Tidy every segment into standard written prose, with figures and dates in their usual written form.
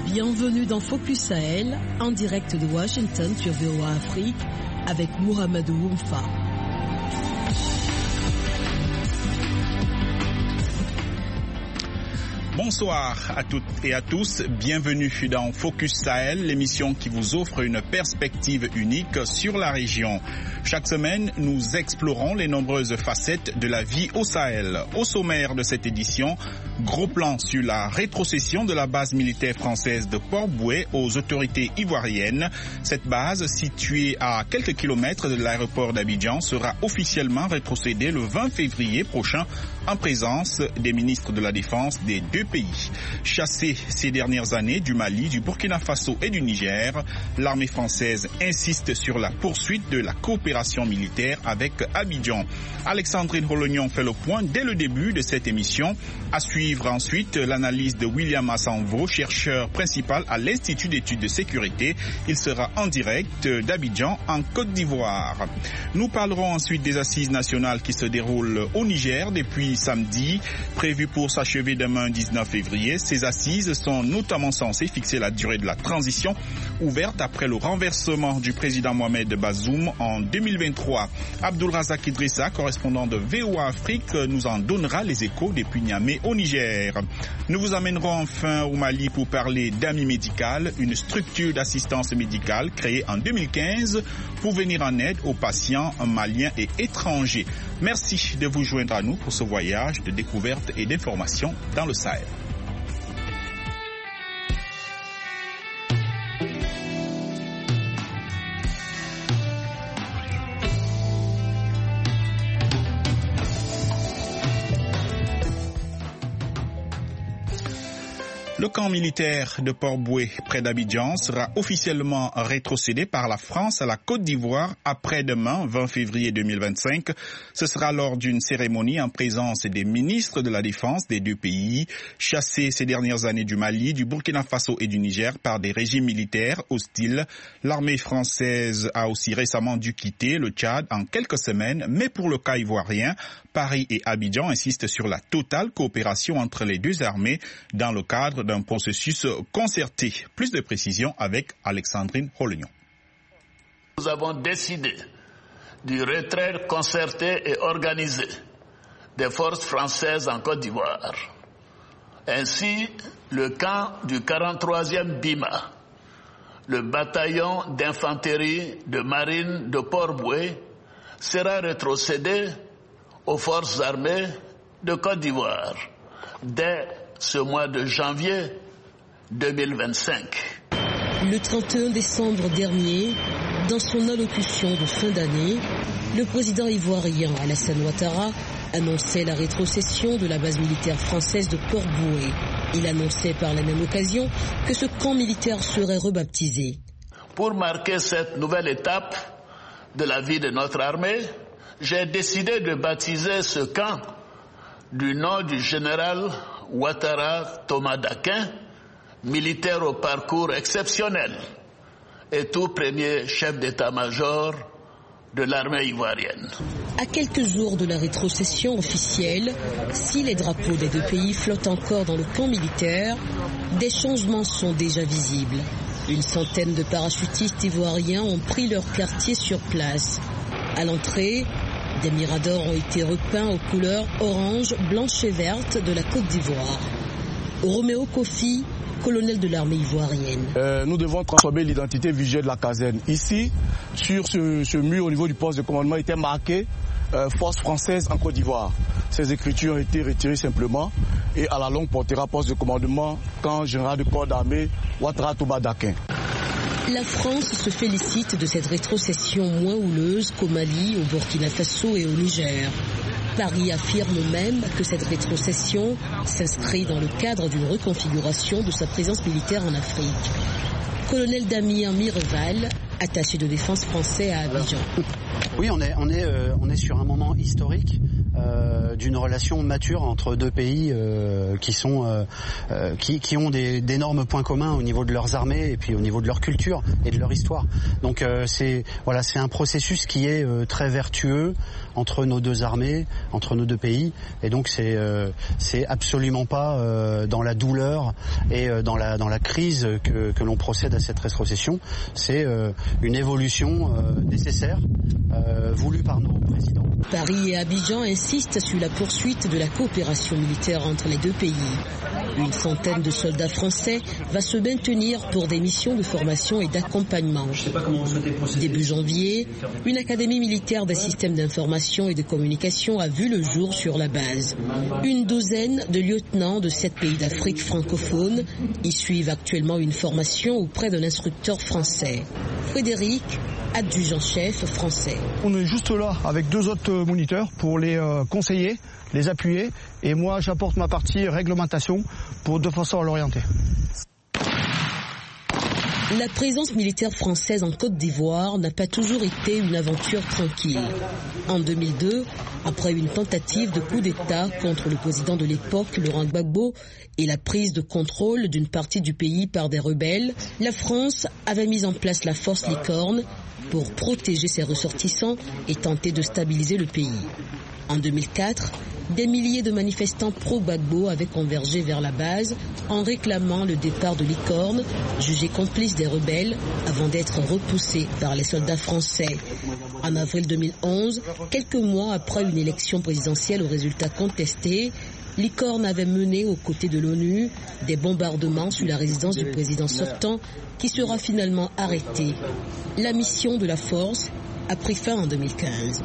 Bienvenue dans Focus Sahel, en direct de Washington sur VOA Afrique, avec Mohamedou Oumfa. Bonsoir à toutes et à tous, bienvenue dans Focus Sahel, l'émission qui vous offre une perspective unique sur la région. Chaque semaine, nous explorons les nombreuses facettes de la vie au Sahel. Au sommaire de cette édition, gros plan sur la rétrocession de la base militaire française de Port-Bouët aux autorités ivoiriennes. Cette base, située à quelques kilomètres de l'aéroport d'Abidjan, sera officiellement rétrocédée le 20 février prochain en présence des ministres de la Défense des deux pays. Chassée ces dernières années du Mali, du Burkina Faso et du Niger, l'armée française insiste sur la poursuite de la coopération militaire avec Abidjan. Alexandrine Rolognon fait le point dès le début de cette émission. À suivre ensuite l'analyse de William Assanvo, chercheur principal à l'Institut d'études de sécurité. Il sera en direct d'Abidjan en Côte d'Ivoire. Nous parlerons ensuite des assises nationales qui se déroulent au Niger depuis samedi, prévues pour s'achever demain 19 février. Ces assises sont notamment censées fixer la durée de la transition ouverte après le renversement du président Mohamed Bazoum en 2023. Abdul Razak Idrissa, correspondant de VOA Afrique, nous en donnera les échos depuis Niamey au Niger. Nous vous amènerons enfin au Mali pour parler d'Ami Médical, une structure d'assistance médicale créée en 2015 pour venir en aide aux patients maliens et étrangers. Merci de vous joindre à nous pour ce voyage de découverte et d'information dans le Sahel. Le camp militaire de Port-Bouët, près d'Abidjan, sera officiellement rétrocédé par la France à la Côte d'Ivoire après-demain, 20 février 2025. Ce sera lors d'une cérémonie en présence des ministres de la Défense des deux pays, chassés ces dernières années du Mali, du Burkina Faso et du Niger par des régimes militaires hostiles. L'armée française a aussi récemment dû quitter le Tchad en quelques semaines, mais pour le cas ivoirien, Paris et Abidjan insistent sur la totale coopération entre les deux armées dans le cadre d'un processus concerté. Plus de précisions avec Alexandrine Rolognon. Nous avons décidé du retrait concerté et organisé des forces françaises en Côte d'Ivoire. Ainsi, le camp du 43e BIMA, le bataillon d'infanterie de marine de Port-Bouët, sera rétrocédé aux forces armées de Côte d'Ivoire dès ce mois de janvier 2025. Le 31 décembre dernier, dans son allocution de fin d'année, le président ivoirien Alassane Ouattara annonçait la rétrocession de la base militaire française de Port-Bouët. Il annonçait par la même occasion que ce camp militaire serait rebaptisé. Pour marquer cette nouvelle étape de la vie de notre armée, j'ai décidé de baptiser ce camp du nom du général Ouattara Thomas Dakin, militaire au parcours exceptionnel et tout premier chef d'état-major de l'armée ivoirienne. À quelques jours de la rétrocession officielle, si les drapeaux des deux pays flottent encore dans le camp militaire, des changements sont déjà visibles. Une centaine de parachutistes ivoiriens ont pris leur quartier sur place. À l'entrée, des miradors ont été repeints aux couleurs orange, blanche et verte de la Côte d'Ivoire. Roméo Kofi, colonel de l'armée ivoirienne. Nous devons transformer l'identité visuelle de la caserne. Ici, sur ce mur au niveau du poste de commandement, était marqué Force française en Côte d'Ivoire. Ces écritures ont été retirées simplement et à la longue portera poste de commandement camp général de corps d'armée Ouattara Thomas Dakin. La France se félicite de cette rétrocession moins houleuse qu'au Mali, au Burkina Faso et au Niger. Paris affirme même que cette rétrocession s'inscrit dans le cadre d'une reconfiguration de sa présence militaire en Afrique. Colonel Damien Mireval, attaché de défense français à Abidjan. Oui, on est sur un moment historique d'une relation mature entre deux pays qui ont d'énormes points communs au niveau de leurs armées et puis au niveau de leur culture et de leur histoire. Donc c'est un processus qui est très vertueux entre nos deux armées, entre nos deux pays, et donc c'est absolument pas dans la douleur et dans la crise que l'on procède à cette rétrocession. C'est une évolution nécessaire voulue par nos présidents. Paris et Abidjan insistent sur la poursuite de la coopération militaire entre les deux pays. Une centaine de soldats français va se maintenir pour des missions de formation et d'accompagnement. Début janvier, une académie militaire des systèmes d'information et de communication a vu le jour sur la base. Une douzaine de lieutenants de 7 pays d'Afrique francophone y suivent actuellement une formation auprès d'un instructeur français. Frédéric, adjudant-chef français. On est juste là avec 2 autres moniteurs pour les conseiller, les appuyer, et moi j'apporte ma partie réglementation de façon à l'orienter. La présence militaire française en Côte d'Ivoire n'a pas toujours été une aventure tranquille. En 2002, après une tentative de coup d'État contre le président de l'époque, Laurent Gbagbo, et la prise de contrôle d'une partie du pays par des rebelles, la France avait mis en place la force Licorne pour protéger ses ressortissants et tenter de stabiliser le pays. En 2004, des milliers de manifestants pro-Gbagbo avaient convergé vers la base en réclamant le départ de Licorne, jugé complice des rebelles, avant d'être repoussé par les soldats français. En avril 2011, quelques mois après une élection présidentielle aux résultats contestés, Licorne avait mené aux côtés de l'ONU des bombardements sur la résidence du président sortant qui sera finalement arrêté. La mission de la force a pris fin en 2015.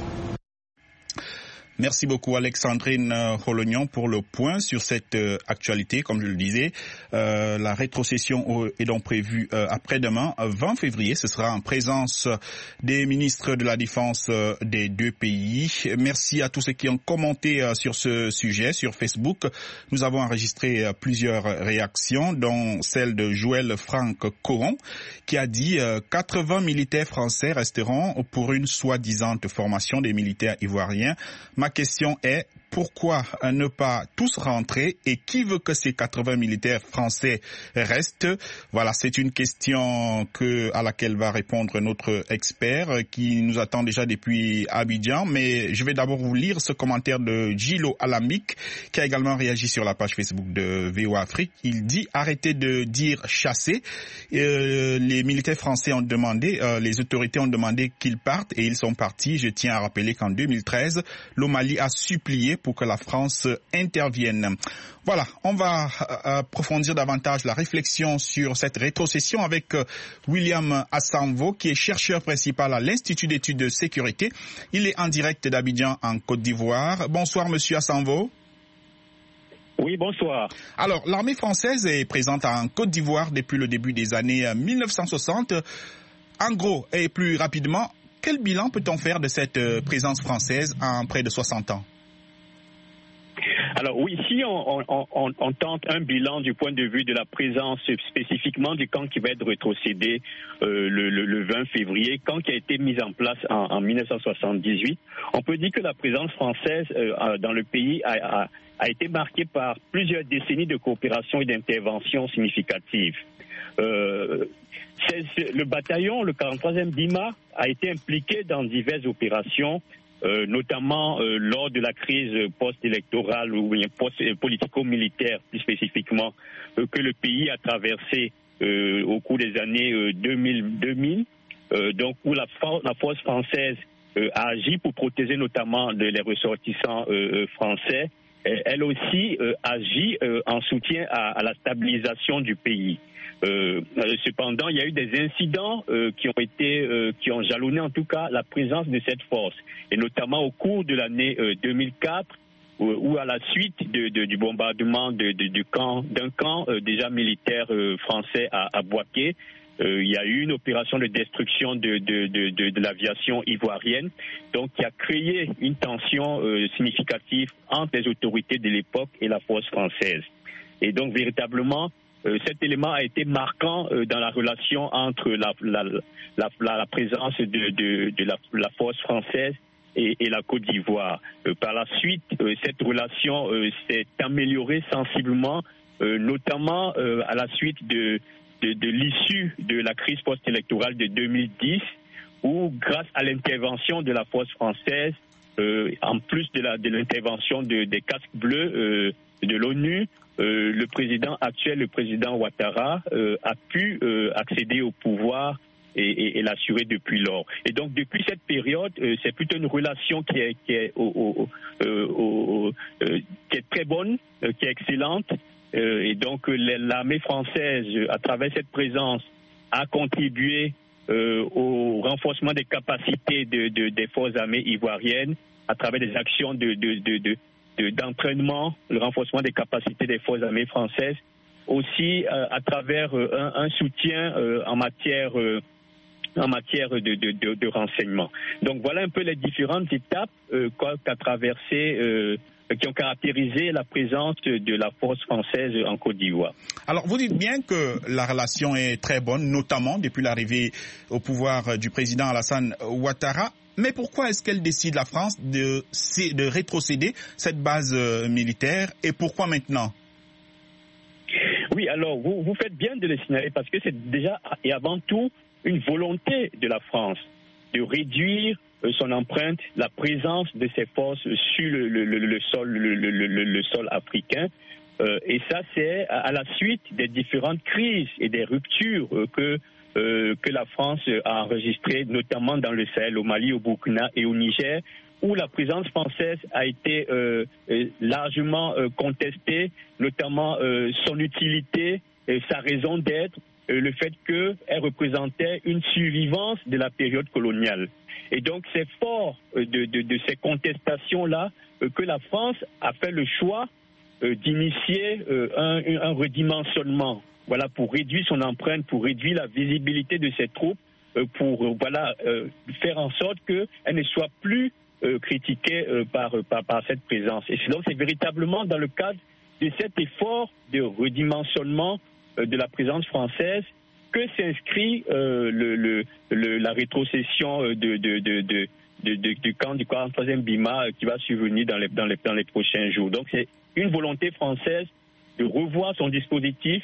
Merci beaucoup Alexandrine Rolognon pour le point sur cette actualité. Comme je le disais, la rétrocession est donc prévue après-demain, 20 février. Ce sera en présence des ministres de la Défense des deux pays. Merci à tous ceux qui ont commenté sur ce sujet sur Facebook. Nous avons enregistré plusieurs réactions, dont celle de Joël Franck Coron, qui a dit 80 militaires français resteront pour une soi-disant formation des militaires ivoiriens. Ma question est, pourquoi ne pas tous rentrer et qui veut que ces 80 militaires français restent? Voilà, c'est une question à laquelle va répondre notre expert qui nous attend déjà depuis Abidjan. Mais je vais d'abord vous lire ce commentaire de Gilo Alamik qui a également réagi sur la page Facebook de VOA Afrique. Il dit, arrêtez de dire chasser. Les militaires français ont demandé, les autorités ont demandé qu'ils partent et ils sont partis. Je tiens à rappeler qu'en 2013, l'Omalie a supplié pour que la France intervienne. Voilà, on va approfondir davantage la réflexion sur cette rétrocession avec William Assanvo, qui est chercheur principal à l'Institut d'études de sécurité. Il est en direct d'Abidjan en Côte d'Ivoire. Bonsoir, monsieur Assanvo. Oui, bonsoir. Alors, l'armée française est présente en Côte d'Ivoire depuis le début des années 1960. En gros, et plus rapidement, quel bilan peut-on faire de cette présence française en près de 60 ans? Alors oui, si on tente un bilan du point de vue de la présence spécifiquement du camp qui va être rétrocédé le 20 février, camp qui a été mis en place en 1978, on peut dire que la présence française dans le pays a été marquée par plusieurs décennies de coopération et d'intervention significatives. Le bataillon, le 43e DIMA, a été impliqué dans diverses opérations, notamment lors de la crise post-électorale ou politico-militaire plus spécifiquement que le pays a traversé au cours des années 2000, donc où la force française a agi pour protéger notamment les ressortissants français. Elle aussi agit en soutien à la stabilisation du pays. Cependant, il y a eu des incidents qui ont jalonné en tout cas la présence de cette force, et notamment au cours de l'année 2004, où à la suite du bombardement d'un camp déjà militaire français à Bouaké, il y a eu une opération de destruction de l'aviation ivoirienne, donc qui a créé une tension significative entre les autorités de l'époque et la force française. Et donc véritablement, cet élément a été marquant dans la relation entre la présence de la force française et la Côte d'Ivoire. Par la suite, cette relation s'est améliorée sensiblement, notamment à la suite de l'issue de la crise post-électorale de 2010, où grâce à l'intervention de la force française, en plus de l'intervention des casques bleus de l'ONU, le président actuel, le président Ouattara, a pu accéder au pouvoir et l'assurer depuis lors. Et donc depuis cette période, c'est plutôt une relation qui est très bonne, qui est excellente. Et donc l'armée française, à travers cette présence, a contribué au renforcement des capacités des forces armées ivoiriennes à travers des actions d'entraînement, le renforcement des capacités des forces armées françaises, aussi à travers un soutien en matière de renseignement. Donc voilà un peu les différentes étapes qu'a traversé, qui ont caractérisé la présence de la force française en Côte d'Ivoire. Alors vous dites bien que la relation est très bonne, notamment depuis l'arrivée au pouvoir du président Alassane Ouattara. Mais pourquoi est-ce qu'elle décide, la France, de rétrocéder cette base militaire, et pourquoi maintenant? Oui, alors vous faites bien de le signaler, parce que c'est déjà et avant tout une volonté de la France de réduire son empreinte, la présence de ses forces sur le sol africain. Et ça, c'est à la suite des différentes crises et des ruptures que la France a enregistrées, notamment dans le Sahel, au Mali, au Burkina et au Niger, où la présence française a été largement contestée, notamment son utilité, sa raison d'être, le fait qu'elle représentait une survivance de la période coloniale. Et donc c'est fort de ces contestations-là que la France a fait le choix d'initier un redimensionnement, voilà, pour réduire son empreinte, pour réduire la visibilité de ses troupes, pour faire en sorte qu'elle ne soit plus critiquée par cette présence. Et donc c'est véritablement dans le cadre de cet effort de redimensionnement de la présence française que s'inscrit la rétrocession du camp du 43e BIMA qui va survenir dans les prochains jours. Donc c'est une volonté française de revoir son dispositif.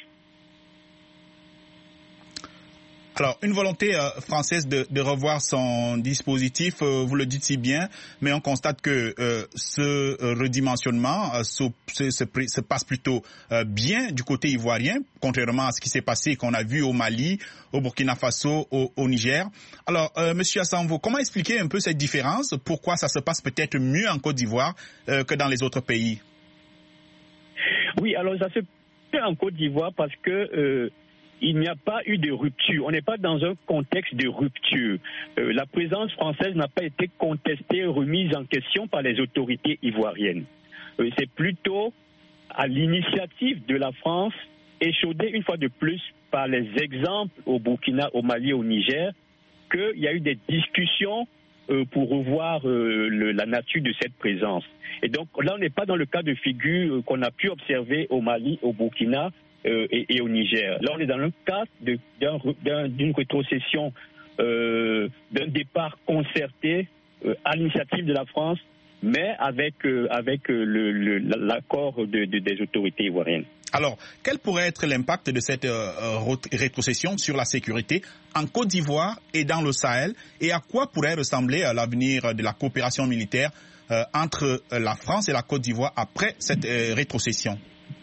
Alors, une volonté française de revoir son dispositif, vous le dites si bien, mais on constate que ce redimensionnement se passe plutôt bien du côté ivoirien, contrairement à ce qui s'est passé, qu'on a vu au Mali, au Burkina Faso, au Niger. Alors, Monsieur Assanvo, comment expliquer un peu cette différence? Pourquoi ça se passe peut-être mieux en Côte d'Ivoire que dans les autres pays? Oui, alors ça se fait en Côte d'Ivoire parce que il n'y a pas eu de rupture. On n'est pas dans un contexte de rupture. La présence française n'a pas été contestée, remise en question par les autorités ivoiriennes. C'est plutôt à l'initiative de la France, échaudée une fois de plus par les exemples au Burkina, au Mali, au Niger, qu'il y a eu des discussions pour revoir la nature de cette présence. Et donc là, on n'est pas dans le cas de figure qu'on a pu observer au Mali, au Burkina, et au Niger. Là, on est dans le cadre d'une rétrocession, d'un départ concerté à l'initiative de la France, mais avec l'accord des autorités ivoiriennes. Alors, quel pourrait être l'impact de cette rétrocession sur la sécurité en Côte d'Ivoire et dans le Sahel, et à quoi pourrait ressembler l'avenir de la coopération militaire entre la France et la Côte d'Ivoire après cette rétrocession?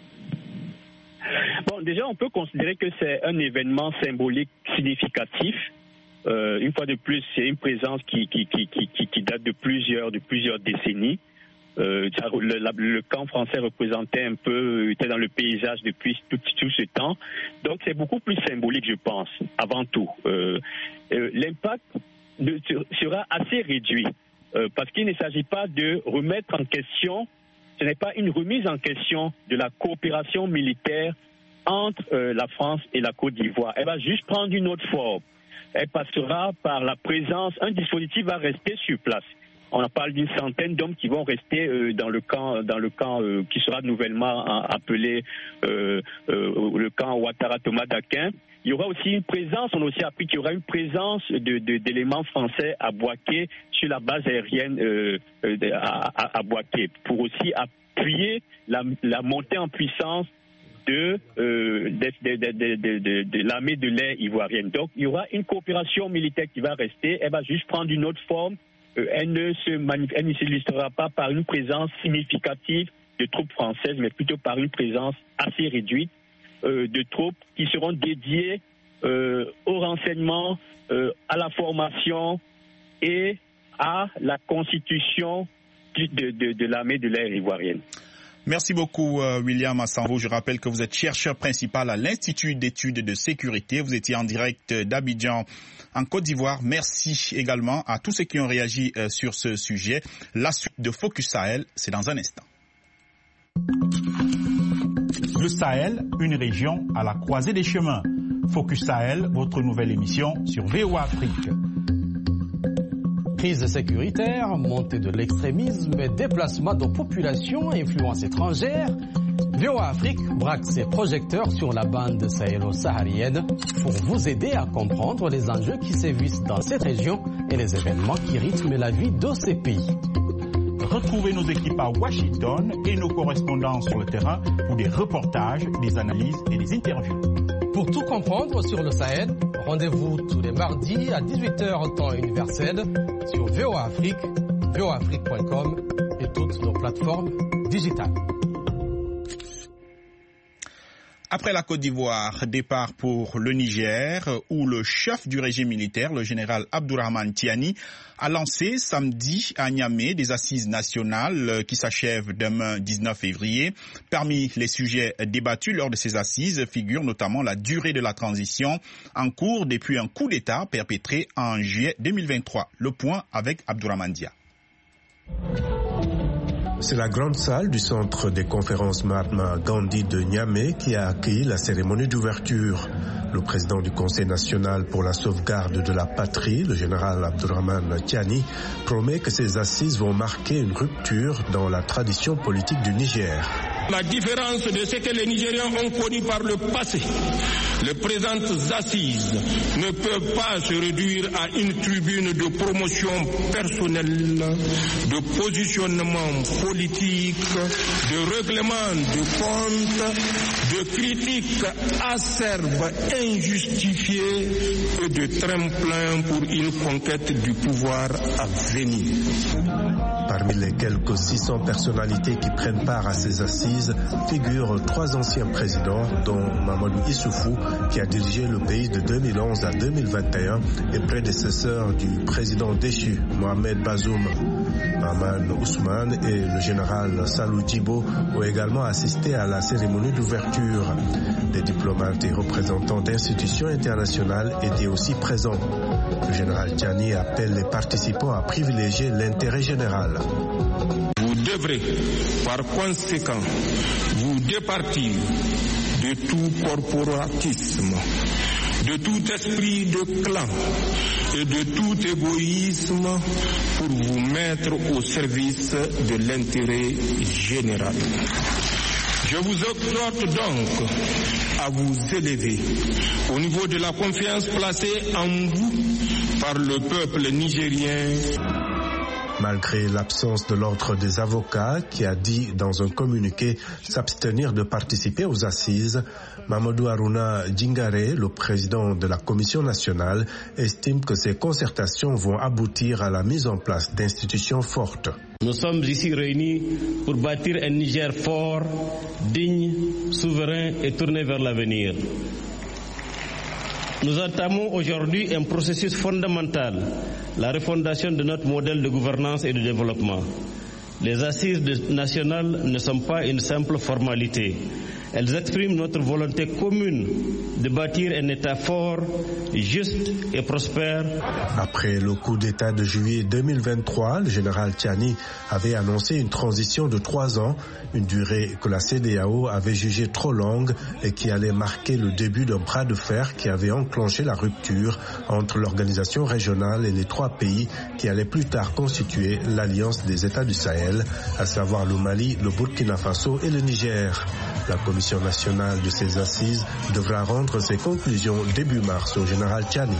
Bon, déjà, on peut considérer que c'est un événement symbolique significatif. Une fois de plus, c'est une présence qui date de plusieurs décennies. Le camp français représentait était dans le paysage depuis tout ce temps. Donc, c'est beaucoup plus symbolique, je pense, avant tout. L'impact sera assez réduit parce qu'il ne s'agit pas de remettre en question, ce n'est pas une remise en question de la coopération militaire entre la France et la Côte d'Ivoire. Elle va juste prendre une autre forme. Elle passera par la présence, un dispositif va rester sur place. on parle d'une centaine d'hommes qui vont rester dans le camp qui sera nouvellement appelé le camp Ouattara Thomas d'Aquin. Il y aura aussi une présence, on a aussi appris qu'il y aura une présence d'éléments français à Bouaké sur la base aérienne à Bouaké pour aussi appuyer la montée en puissance de l'armée de l'air ivoirienne. Donc il y aura une coopération militaire qui va rester, elle va juste prendre une autre forme. Elle ne s'illustrera pas par une présence significative de troupes françaises, mais plutôt par une présence assez réduite de troupes qui seront dédiées au renseignement, à la formation et à la constitution de l'armée de l'air ivoirienne. Merci beaucoup, William Assanvo. Je rappelle que vous êtes chercheur principal à l'Institut d'études de sécurité. Vous étiez en direct d'Abidjan, en Côte d'Ivoire. Merci également à tous ceux qui ont réagi sur ce sujet. La suite de Focus Sahel, c'est dans un instant. Le Sahel, une région à la croisée des chemins. Focus Sahel, votre nouvelle émission sur VOA Afrique. Crise sécuritaire, montée de l'extrémisme et déplacement de populations à influence étrangère, VOA Afrique braque ses projecteurs sur la bande sahélo-saharienne pour vous aider à comprendre les enjeux qui sévissent dans cette région et les événements qui rythment la vie de ces pays. Retrouvez nos équipes à Washington et nos correspondants sur le terrain pour des reportages, des analyses et des interviews. Pour tout comprendre sur le Sahel, rendez-vous tous les mardis à 18h temps universel sur VOA Afrique, voaafrique.com et toutes nos plateformes digitales. Après la Côte d'Ivoire, départ pour le Niger, où le chef du régime militaire, le général Abdourahmane Tiani, a lancé samedi à Niamey des assises nationales qui s'achèvent demain 19 février. Parmi les sujets débattus lors de ces assises figure notamment la durée de la transition en cours depuis un coup d'État perpétré en juillet 2023. Le point avec Abdourahmane Dia. C'est la grande salle du centre des conférences Mahatma Gandhi de Niamey qui a accueilli la cérémonie d'ouverture. Le président du Conseil national pour la sauvegarde de la patrie, le général Abdourahmane Tiani, promet que ces assises vont marquer une rupture dans la tradition politique du Niger. La différence de ce que les Nigériens ont connu par le passé, les présentes assises ne peuvent pas se réduire à une tribune de promotion personnelle, de positionnement politique, de règlement de comptes, de critiques acerbes, injustifiées et de tremplin pour une conquête du pouvoir à venir. Parmi les quelques 600 personnalités qui prennent part à ces assises figurent 3 anciens présidents, dont Mamadou Issoufou, qui a dirigé le pays de 2011 à 2021, et prédécesseur du président déchu, Mohamed Bazoum. Maman Ousmane et le général Salou Djibo ont également assisté à la cérémonie d'ouverture. Des diplomates et représentants d'institutions internationales étaient aussi présents. Le général Tiani appelle les participants à privilégier l'intérêt général. Vous devrez, par conséquent, vous départir de tout corporatisme, de tout esprit de clan et de tout égoïsme pour vous mettre au service de l'intérêt général. Je vous exhorte donc à vous élever au niveau de la confiance placée en vous par le peuple nigérien. Malgré l'absence de l'ordre des avocats qui a dit dans un communiqué s'abstenir de participer aux assises, Mamadou Harouna Djingare, le président de la Commission nationale, estime que ces concertations vont aboutir à la mise en place d'institutions fortes. Nous sommes ici réunis pour bâtir un Niger fort, digne, souverain et tourné vers l'avenir. Nous entamons aujourd'hui un processus fondamental, la refondation de notre modèle de gouvernance et de développement. Les assises nationales ne sont pas une simple formalité. Elles expriment notre volonté commune de bâtir un État fort, juste et prospère. Après le coup d'État de juillet 2023, le général Tchiani avait annoncé une transition de 3 ans, une durée que la CEDEAO avait jugée trop longue et qui allait marquer le début d'un bras de fer qui avait enclenché la rupture entre l'organisation régionale et les 3 pays qui allaient plus tard constituer l'Alliance des États du Sahel, à savoir le Mali, le Burkina Faso et le Niger. La Commission nationale de ces assises devra rendre ses conclusions début mars au général Tchiani.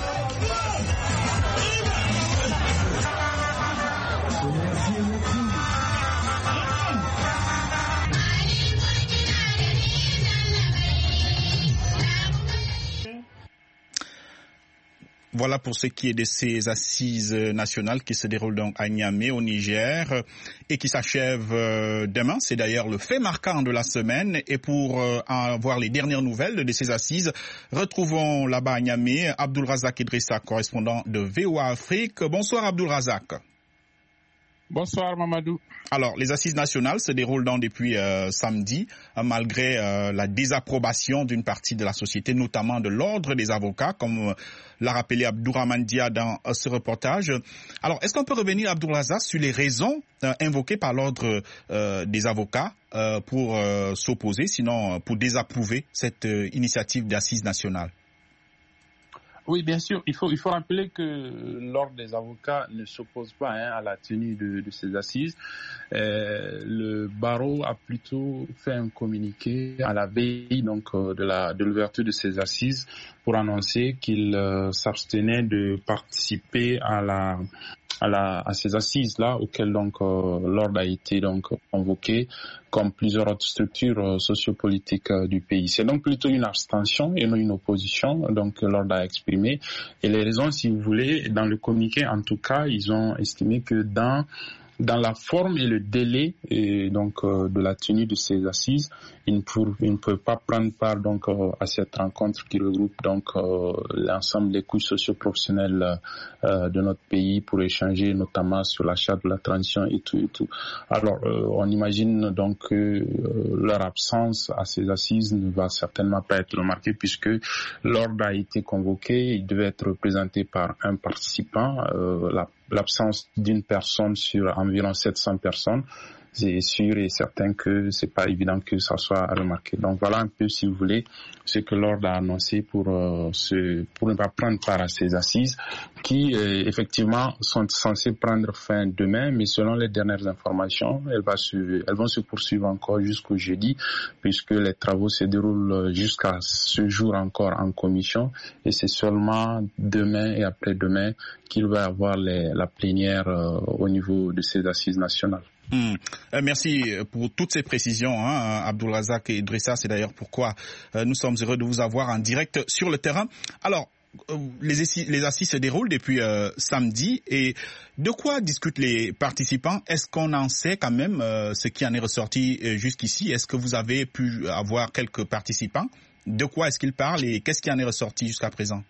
Voilà pour ce qui est de ces assises nationales qui se déroulent donc à Niamey, au Niger, et qui s'achèvent demain. C'est d'ailleurs le fait marquant de la semaine. Et pour avoir les dernières nouvelles de ces assises, retrouvons là-bas à Niamey Abdulrazak Idrissa, correspondant de VOA Afrique. Bonsoir Abdulrazak. Bonsoir Mamadou. Alors, les assises nationales se déroulent donc depuis samedi, malgré la désapprobation d'une partie de la société, notamment de l'ordre des avocats, comme l'a rappelé Abdourahmane Dia dans ce reportage. Alors, est-ce qu'on peut revenir, Abdulrazak, sur les raisons invoquées par l'ordre des avocats pour s'opposer, sinon pour désapprouver cette initiative d'assises nationales? Oui, bien sûr. Il faut rappeler que l'ordre des avocats ne s'oppose pas à la tenue de ces assises. Le barreau a plutôt fait un communiqué à la veille de l'ouverture de ces assises pour annoncer qu'il s'abstenait de participer à ces assises-là auxquelles l'ordre a été convoqué, comme plusieurs autres structures sociopolitiques du pays. C'est donc plutôt une abstention et non une opposition, donc l'ordre a exprimé. Et les raisons, si vous voulez, dans le communiqué, en tout cas, ils ont estimé que dans la forme et le délai de la tenue de ces assises, il ne peut pas prendre part à cette rencontre qui regroupe l'ensemble des couches socio-professionnelles de notre pays pour échanger notamment sur la charte de la transition et tout. Alors on imagine donc que leur absence à ces assises ne va certainement pas être remarquée puisque l'ordre a été convoqué, il devait être représenté par un participant. L'absence d'une personne sur environ 700 personnes, c'est sûr et certain que c'est pas évident que ça soit remarqué. Donc voilà un peu, si vous voulez, ce que l'ordre a annoncé pour ne pas prendre part à ces assises qui effectivement sont censées prendre fin demain, mais selon les dernières informations, elles vont se poursuivre encore jusqu'au jeudi puisque les travaux se déroulent jusqu'à ce jour encore en commission et c'est seulement demain et après-demain qu'il va y avoir la plénière au niveau de ces assises nationales. Merci pour toutes ces précisions, Abdulrazak Idrissa. C'est d'ailleurs pourquoi nous sommes heureux de vous avoir en direct sur le terrain. Alors, les assises se déroulent depuis samedi. Et de quoi discutent les participants? Est-ce qu'on en sait quand même ce qui en est ressorti jusqu'ici? Est-ce que vous avez pu avoir quelques participants? De quoi est-ce qu'ils parlent et qu'est-ce qui en est ressorti jusqu'à présent?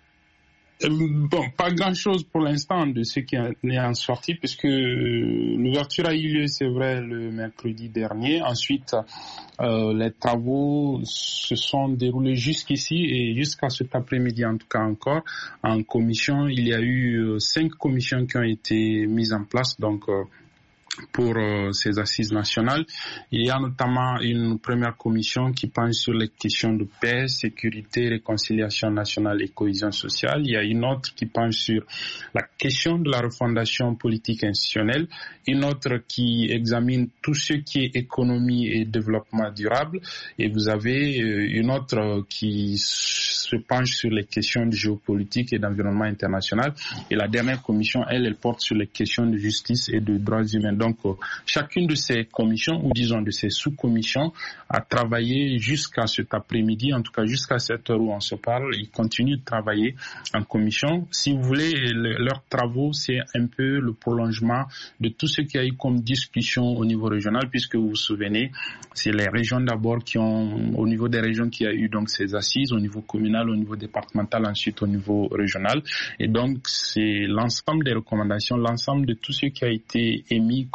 Bon, pas grand-chose pour l'instant de ce qui est en sortie, puisque l'ouverture a eu lieu, c'est vrai, le mercredi dernier. Ensuite, les travaux se sont déroulés jusqu'ici et jusqu'à cet après-midi, en tout cas encore, en commission. Il y a eu 5 commissions qui ont été mises en place, pour ces assises nationales. Il y a notamment une première commission qui penche sur les questions de paix, sécurité, réconciliation nationale et cohésion sociale. Il y a une autre qui penche sur la question de la refondation politique institutionnelle. Une autre qui examine tout ce qui est économie et développement durable. Et vous avez une autre qui se penche sur les questions de géopolitique et d'environnement international. Et la dernière commission, elle porte sur les questions de justice et de droits humains. Donc, chacune de ces commissions, ou disons de ces sous-commissions, a travaillé jusqu'à cet après-midi, en tout cas jusqu'à cette heure où on se parle. Ils continuent de travailler en commission. Si vous voulez, leurs travaux, c'est un peu le prolongement de tout ce qu'il y a eu comme discussion au niveau régional, puisque vous vous souvenez, c'est les régions d'abord au niveau des régions qui a eu donc ces assises, au niveau communal, au niveau départemental, ensuite au niveau régional. Et donc, c'est l'ensemble des recommandations, l'ensemble de tout ce qui a été émis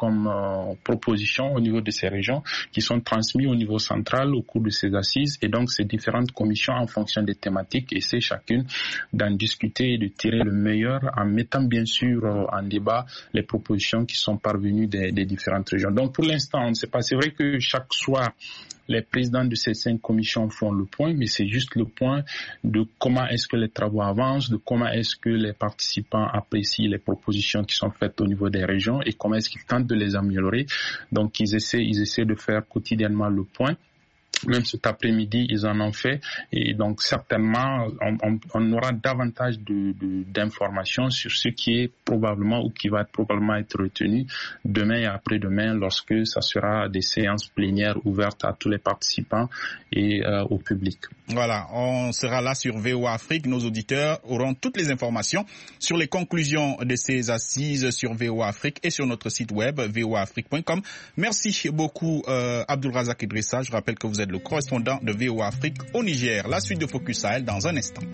comme propositions au niveau de ces régions qui sont transmises au niveau central au cours de ces assises. Et donc, ces différentes commissions, en fonction des thématiques, essaient chacune d'en discuter et de tirer le meilleur en mettant bien sûr en débat les propositions qui sont parvenues des différentes régions. Donc, pour l'instant, on ne sait pas. C'est vrai que chaque soir, les présidents de ces 5 commissions font le point, mais c'est juste le point de comment est-ce que les travaux avancent, de comment est-ce que les participants apprécient les propositions qui sont faites au niveau des régions et comment est-ce qu'ils tentent de les améliorer. Donc, ils essaient de faire quotidiennement le point. Même cet après-midi, ils en ont fait. Et donc, certainement, on aura davantage d'informations sur ce qui est probablement ou qui va probablement être retenu demain et après-demain lorsque ça sera des séances plénières ouvertes à tous les participants et au public. Voilà, on sera là sur VOA Afrique. Nos auditeurs auront toutes les informations sur les conclusions de ces assises sur VOA Afrique et sur notre site web voaafrique.com. Merci beaucoup Abdulrazak Idrissa. Je rappelle que vous êtes le correspondant de VOA Afrique au Niger. La suite de Focus Sahel dans un instant.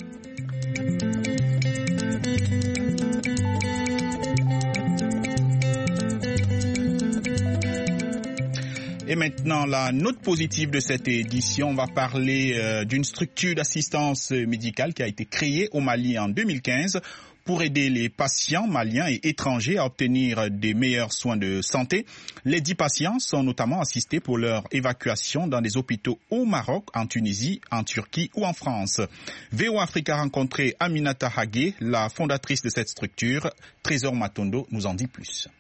Et maintenant, la note positive de cette édition, on va parler d'une structure d'assistance médicale qui a été créée au Mali en 2015 pour aider les patients maliens et étrangers à obtenir des meilleurs soins de santé. Les 10 patients sont notamment assistés pour leur évacuation dans des hôpitaux au Maroc, en Tunisie, en Turquie ou en France. VOA Afrique a rencontré Aminata Hagé, la fondatrice de cette structure. Trésor Matondo nous en dit plus.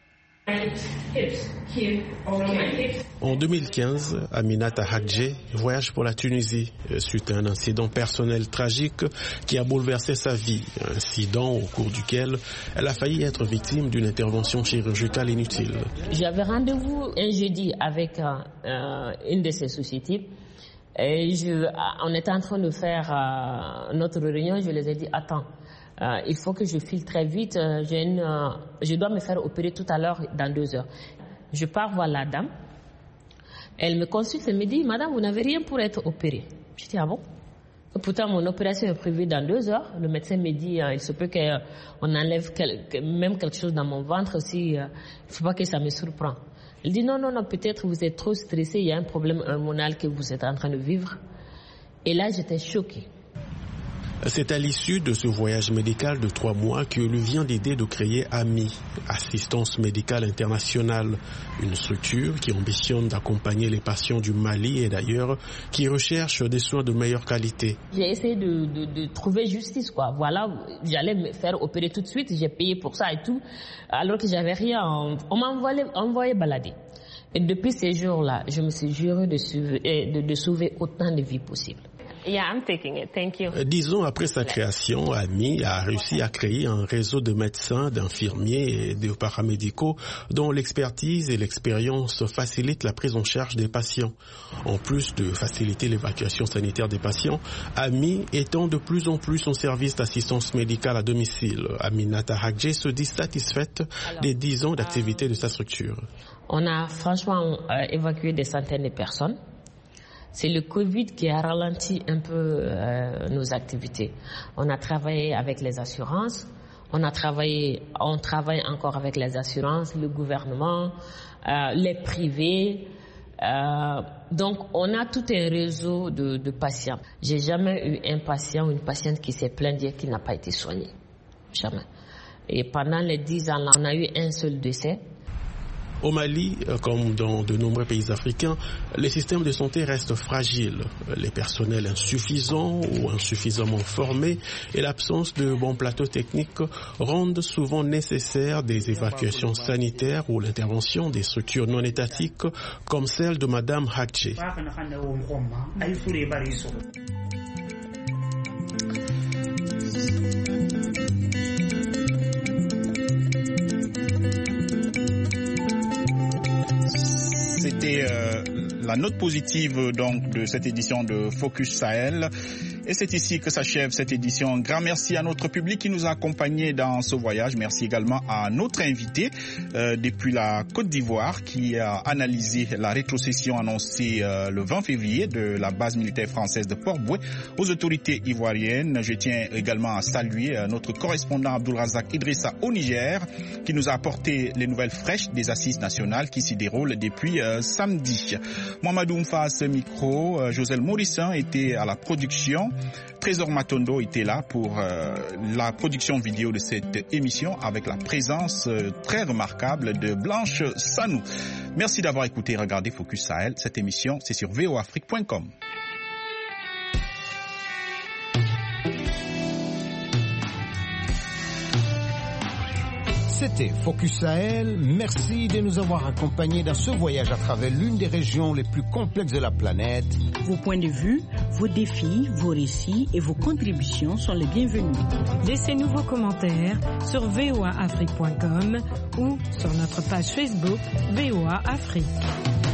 En 2015, Aminata Hagé voyage pour la Tunisie suite à un incident personnel tragique qui a bouleversé sa vie. Un incident au cours duquel elle a failli être victime d'une intervention chirurgicale inutile. J'avais rendez-vous un jeudi avec une de ces sociétés. Et on était en train de faire notre réunion. Je les ai dit, attends. Il faut que je file très vite. Je dois me faire opérer tout à l'heure dans 2 heures. Je pars voir la dame. Elle me consulte et me dit, madame, vous n'avez rien pour être opérée. Je dis, ah bon? Pourtant, mon opération est prévue dans 2 heures. Le médecin me dit, il se peut qu'on enlève même quelque chose dans mon ventre aussi. Il ne faut pas que ça me surprend. Elle dit, non, peut-être vous êtes trop stressé. Il y a un problème hormonal que vous êtes en train de vivre. Et là, j'étais choquée. C'est à l'issue de ce voyage médical de 3 mois que lui vient l'idée de créer AMI, Assistance Médicale Internationale, une structure qui ambitionne d'accompagner les patients du Mali et d'ailleurs qui recherche des soins de meilleure qualité. J'ai essayé de trouver justice, quoi. Voilà, j'allais me faire opérer tout de suite, j'ai payé pour ça et tout, alors que j'avais rien. On m'a envoyé balader. Et depuis ces jours-là, je me suis juré de sauver autant de vies possibles. Yeah, I'm taking it. Thank you. 10 ans après sa création, AMI a réussi à créer un réseau de médecins, d'infirmiers et de paramédicaux dont l'expertise et l'expérience facilitent la prise en charge des patients. En plus de faciliter l'évacuation sanitaire des patients, AMI étend de plus en plus son service d'assistance médicale à domicile. Aminata Hagé se dit satisfaite des 10 ans d'activité de sa structure. On a franchement évacué des centaines de personnes. C'est le Covid qui a ralenti un peu nos activités. On a travaillé avec les assurances, on travaille encore avec les assurances, le gouvernement, les privés. Donc, on a tout un réseau de patients. J'ai jamais eu un patient ou une patiente qui s'est plaint dire qu'il n'a pas été soigné. Jamais. Et pendant les 10 ans là, on a eu un seul décès. Au Mali, comme dans de nombreux pays africains, les systèmes de santé restent fragiles. Les personnels insuffisants ou insuffisamment formés et l'absence de bons plateaux techniques rendent souvent nécessaires des évacuations sanitaires ou l'intervention des structures non étatiques comme celle de Madame Hagé. C'était la note positive donc de cette édition de Focus Sahel. Et c'est ici que s'achève cette édition. Un grand merci à notre public qui nous a accompagnés dans ce voyage. Merci également à notre invité depuis la Côte d'Ivoire qui a analysé la rétrocession annoncée le 20 février de la base militaire française de Port-Boué aux autorités ivoiriennes. Je tiens également à saluer notre correspondant Abdulrazak Idrissa au Niger qui nous a apporté les nouvelles fraîches des assises nationales qui s'y déroulent depuis samedi. Mohamedou Mfa à ce micro, Joselle Morissin était à la production. Trésor Matondo était là pour la production vidéo de cette émission avec la présence très remarquable de Blanche Sanou. Merci d'avoir écouté et regardé Focus Sahel. Cette émission, c'est sur voafrique.com. C'était Focus Sahel. Merci de nous avoir accompagnés dans ce voyage à travers l'une des régions les plus complexes de la planète. Vos points de vue, vos défis, vos récits et vos contributions sont les bienvenus. Laissez-nous vos commentaires sur voaafrique.com ou sur notre page Facebook VOA Afrique.